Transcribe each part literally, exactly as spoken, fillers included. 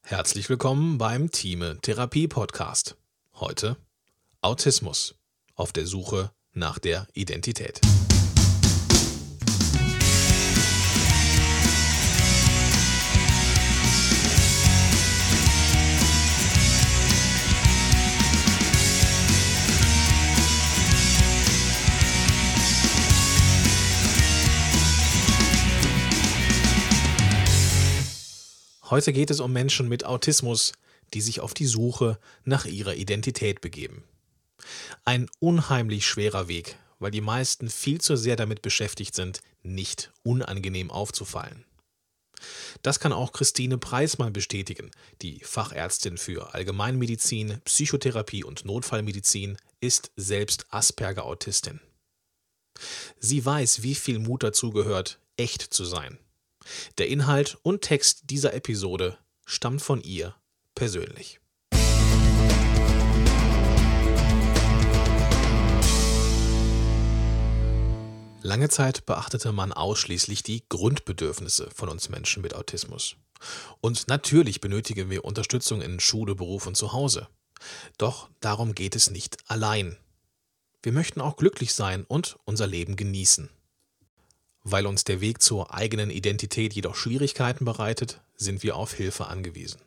Herzlich willkommen beim Thieme Therapie Podcast. Heute Autismus auf der Suche nach der Identität. Heute geht es um Menschen mit Autismus, die sich auf die Suche nach ihrer Identität begeben. Ein unheimlich schwerer Weg, weil die meisten viel zu sehr damit beschäftigt sind, nicht unangenehm aufzufallen. Das kann auch Christine Preismann bestätigen. Die Fachärztin für Allgemeinmedizin, Psychotherapie und Notfallmedizin ist selbst Asperger-Autistin. Sie weiß, wie viel Mut dazu gehört, echt zu sein. Der Inhalt und Text dieser Episode stammt von ihr persönlich. Lange Zeit beachtete man ausschließlich die Grundbedürfnisse von uns Menschen mit Autismus. Und natürlich benötigen wir Unterstützung in Schule, Beruf und zu Hause. Doch darum geht es nicht allein. Wir möchten auch glücklich sein und unser Leben genießen. Weil uns der Weg zur eigenen Identität jedoch Schwierigkeiten bereitet, sind wir auf Hilfe angewiesen.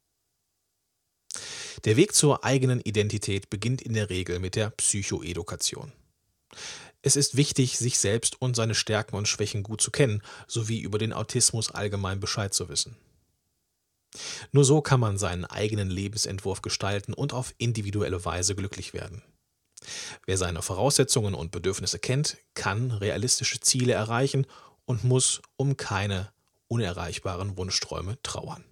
Der Weg zur eigenen Identität beginnt in der Regel mit der Psychoedukation. Es ist wichtig, sich selbst und seine Stärken und Schwächen gut zu kennen, sowie über den Autismus allgemein Bescheid zu wissen. Nur so kann man seinen eigenen Lebensentwurf gestalten und auf individuelle Weise glücklich werden. Wer seine Voraussetzungen und Bedürfnisse kennt, kann realistische Ziele erreichen und muss um keine unerreichbaren Wunschträume trauern.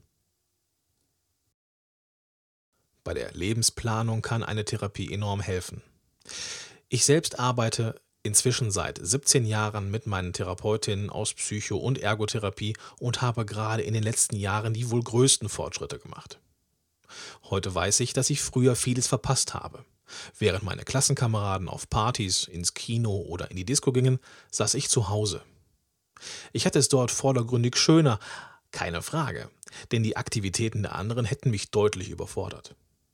Bei der Lebensplanung kann eine Therapie enorm helfen. Ich selbst arbeite inzwischen seit siebzehn Jahren mit meinen Therapeutinnen aus Psycho- und Ergotherapie und habe gerade in den letzten Jahren die wohl größten Fortschritte gemacht. Heute weiß ich, dass ich früher vieles verpasst habe. Während meine Klassenkameraden auf Partys, ins Kino oder in die Disco gingen, saß ich zu Hause. Ich hatte es dort vordergründig schöner, keine Frage, denn die Aktivitäten der anderen hätten mich deutlich überfordert.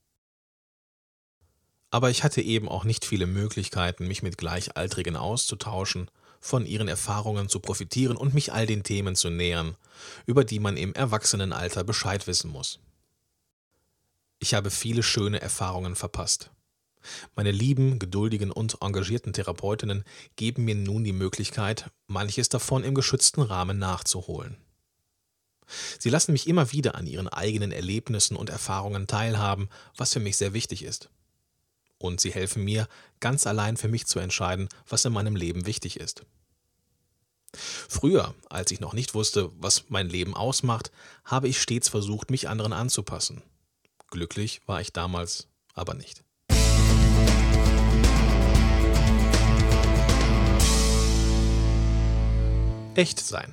Aber ich hatte eben auch nicht viele Möglichkeiten, mich mit Gleichaltrigen auszutauschen, von ihren Erfahrungen zu profitieren und mich all den Themen zu nähern, über die man im Erwachsenenalter Bescheid wissen muss. Ich habe viele schöne Erfahrungen verpasst. Meine lieben, geduldigen und engagierten Therapeutinnen geben mir nun die Möglichkeit, manches davon im geschützten Rahmen nachzuholen. Sie lassen mich immer wieder an ihren eigenen Erlebnissen und Erfahrungen teilhaben, was für mich sehr wichtig ist. Und sie helfen mir, ganz allein für mich zu entscheiden, was in meinem Leben wichtig ist. Früher, als ich noch nicht wusste, was mein Leben ausmacht, habe ich stets versucht, mich anderen anzupassen. Glücklich war ich damals aber nicht. Echt sein.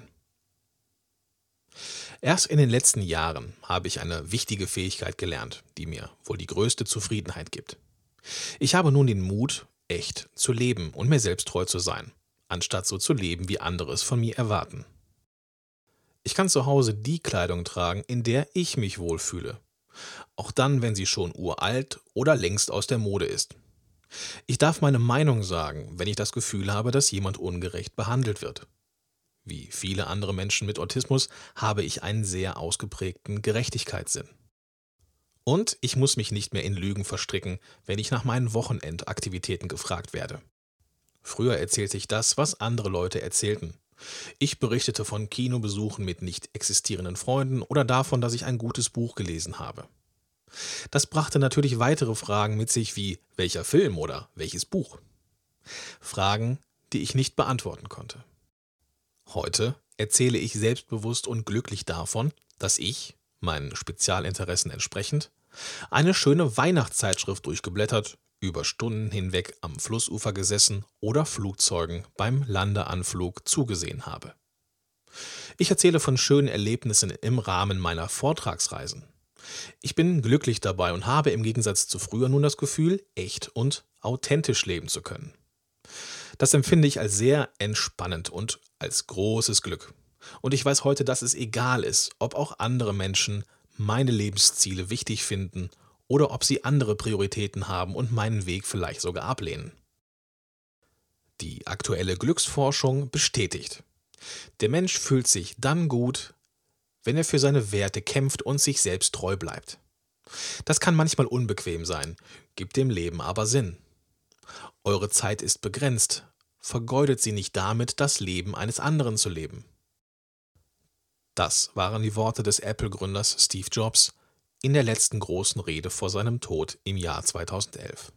Erst in den letzten Jahren habe ich eine wichtige Fähigkeit gelernt, die mir wohl die größte Zufriedenheit gibt. Ich habe nun den Mut, echt zu leben und mir selbst treu zu sein, anstatt so zu leben, wie andere es von mir erwarten. Ich kann zu Hause die Kleidung tragen, in der ich mich wohlfühle. Auch dann, wenn sie schon uralt oder längst aus der Mode ist. Ich darf meine Meinung sagen, wenn ich das Gefühl habe, dass jemand ungerecht behandelt wird. Wie viele andere Menschen mit Autismus habe ich einen sehr ausgeprägten Gerechtigkeitssinn. Und ich muss mich nicht mehr in Lügen verstricken, wenn ich nach meinen Wochenendaktivitäten gefragt werde. Früher erzählte ich das, was andere Leute erzählten. Ich berichtete von Kinobesuchen mit nicht existierenden Freunden oder davon, dass ich ein gutes Buch gelesen habe. Das brachte natürlich weitere Fragen mit sich wie welcher Film oder welches Buch. Fragen, die ich nicht beantworten konnte. Heute erzähle ich selbstbewusst und glücklich davon, dass ich, meinen Spezialinteressen entsprechend, eine schöne Weihnachtszeitschrift durchgeblättert, über Stunden hinweg am Flussufer gesessen oder Flugzeugen beim Landeanflug zugesehen habe. Ich erzähle von schönen Erlebnissen im Rahmen meiner Vortragsreisen. Ich bin glücklich dabei und habe im Gegensatz zu früher nun das Gefühl, echt und authentisch leben zu können. Das empfinde ich als sehr entspannend und als großes Glück. Und ich weiß heute, dass es egal ist, ob auch andere Menschen meine Lebensziele wichtig finden oder ob sie andere Prioritäten haben und meinen Weg vielleicht sogar ablehnen. Die aktuelle Glücksforschung bestätigt: Der Mensch fühlt sich dann gut, wenn er für seine Werte kämpft und sich selbst treu bleibt. Das kann manchmal unbequem sein, gibt dem Leben aber Sinn. Eure Zeit ist begrenzt, vergeudet sie nicht damit, das Leben eines anderen zu leben. Das waren die Worte des Apple-Gründers Steve Jobs in der letzten großen Rede vor seinem Tod im Jahr zweitausendelf.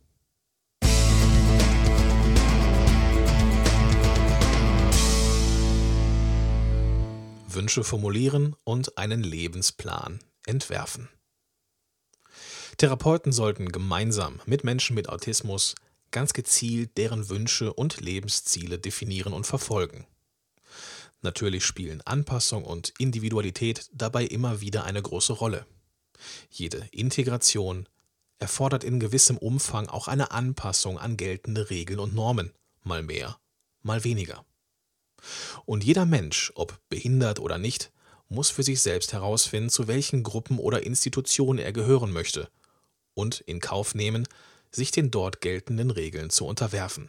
Wünsche formulieren und einen Lebensplan entwerfen. Therapeuten sollten gemeinsam mit Menschen mit Autismus ganz gezielt deren Wünsche und Lebensziele definieren und verfolgen. Natürlich spielen Anpassung und Individualität dabei immer wieder eine große Rolle. Jede Integration erfordert in gewissem Umfang auch eine Anpassung an geltende Regeln und Normen, mal mehr, mal weniger. Und jeder Mensch, ob behindert oder nicht, muss für sich selbst herausfinden, zu welchen Gruppen oder Institutionen er gehören möchte und in Kauf nehmen, sich den dort geltenden Regeln zu unterwerfen.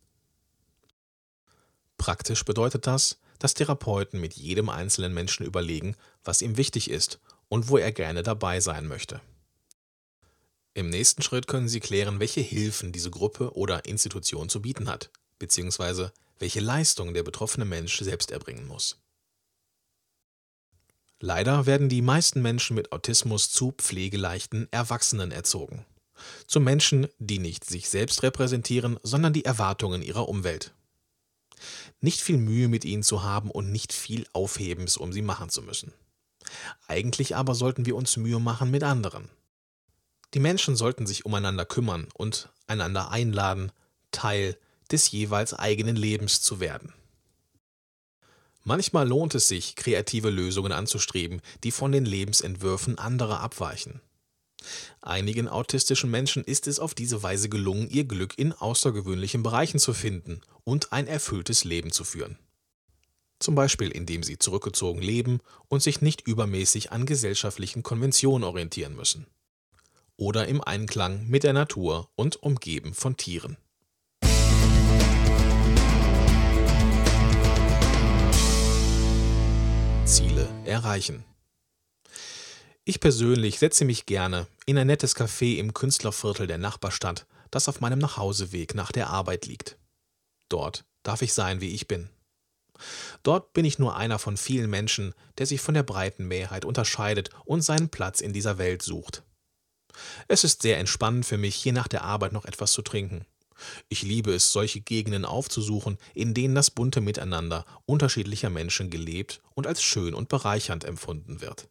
Praktisch bedeutet das, dass Therapeuten mit jedem einzelnen Menschen überlegen, was ihm wichtig ist und wo er gerne dabei sein möchte. Im nächsten Schritt können Sie klären, welche Hilfen diese Gruppe oder Institution zu bieten hat, beziehungsweise welche Leistung der betroffene Mensch selbst erbringen muss. Leider werden die meisten Menschen mit Autismus zu pflegeleichten Erwachsenen erzogen. Zu Menschen, die nicht sich selbst repräsentieren, sondern die Erwartungen ihrer Umwelt. Nicht viel Mühe mit ihnen zu haben und nicht viel Aufhebens, um sie machen zu müssen. Eigentlich aber sollten wir uns Mühe machen mit anderen. Die Menschen sollten sich umeinander kümmern und einander einladen, Teil des jeweils eigenen Lebens zu werden. Manchmal lohnt es sich, kreative Lösungen anzustreben, die von den Lebensentwürfen anderer abweichen. Einigen autistischen Menschen ist es auf diese Weise gelungen, ihr Glück in außergewöhnlichen Bereichen zu finden und ein erfülltes Leben zu führen. Zum Beispiel indem sie zurückgezogen leben und sich nicht übermäßig an gesellschaftlichen Konventionen orientieren müssen. Oder im Einklang mit der Natur und umgeben von Tieren. Ziele erreichen. Ich persönlich setze mich gerne in ein nettes Café im Künstlerviertel der Nachbarstadt, das auf meinem Nachhauseweg nach der Arbeit liegt. Dort darf ich sein, wie ich bin. Dort bin ich nur einer von vielen Menschen, der sich von der breiten Mehrheit unterscheidet und seinen Platz in dieser Welt sucht. Es ist sehr entspannend für mich, hier nach der Arbeit noch etwas zu trinken. Ich liebe es, solche Gegenden aufzusuchen, in denen das bunte Miteinander unterschiedlicher Menschen gelebt und als schön und bereichernd empfunden wird.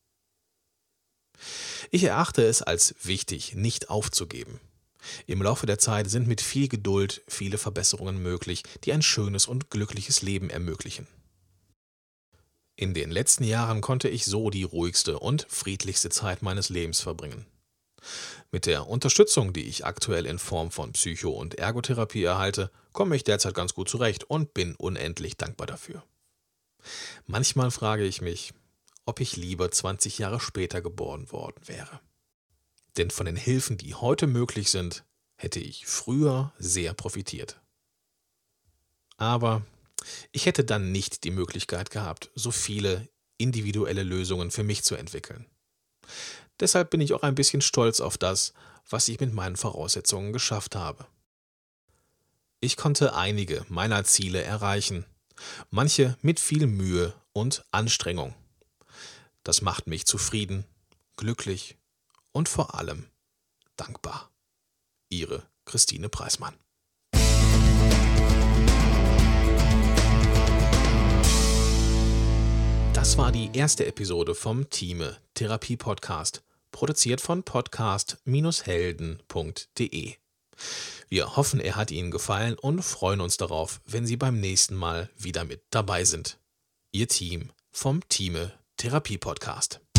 Ich erachte es als wichtig, nicht aufzugeben. Im Laufe der Zeit sind mit viel Geduld viele Verbesserungen möglich, die ein schönes und glückliches Leben ermöglichen. In den letzten Jahren konnte ich so die ruhigste und friedlichste Zeit meines Lebens verbringen. Mit der Unterstützung, die ich aktuell in Form von Psycho- und Ergotherapie erhalte, komme ich derzeit ganz gut zurecht und bin unendlich dankbar dafür. Manchmal frage ich mich, ob ich lieber zwanzig Jahre später geboren worden wäre. Denn von den Hilfen, die heute möglich sind, hätte ich früher sehr profitiert. Aber ich hätte dann nicht die Möglichkeit gehabt, so viele individuelle Lösungen für mich zu entwickeln. Deshalb bin ich auch ein bisschen stolz auf das, was ich mit meinen Voraussetzungen geschafft habe. Ich konnte einige meiner Ziele erreichen, manche mit viel Mühe und Anstrengung. Das macht mich zufrieden, glücklich und vor allem dankbar. Ihre Christine Preismann. Das war die erste Episode vom Thieme Therapie Podcast, produziert von podcast Bindestrich helden punkt de. Wir hoffen, er hat Ihnen gefallen und freuen uns darauf, wenn Sie beim nächsten Mal wieder mit dabei sind. Ihr Team vom Thieme Therapie Podcast.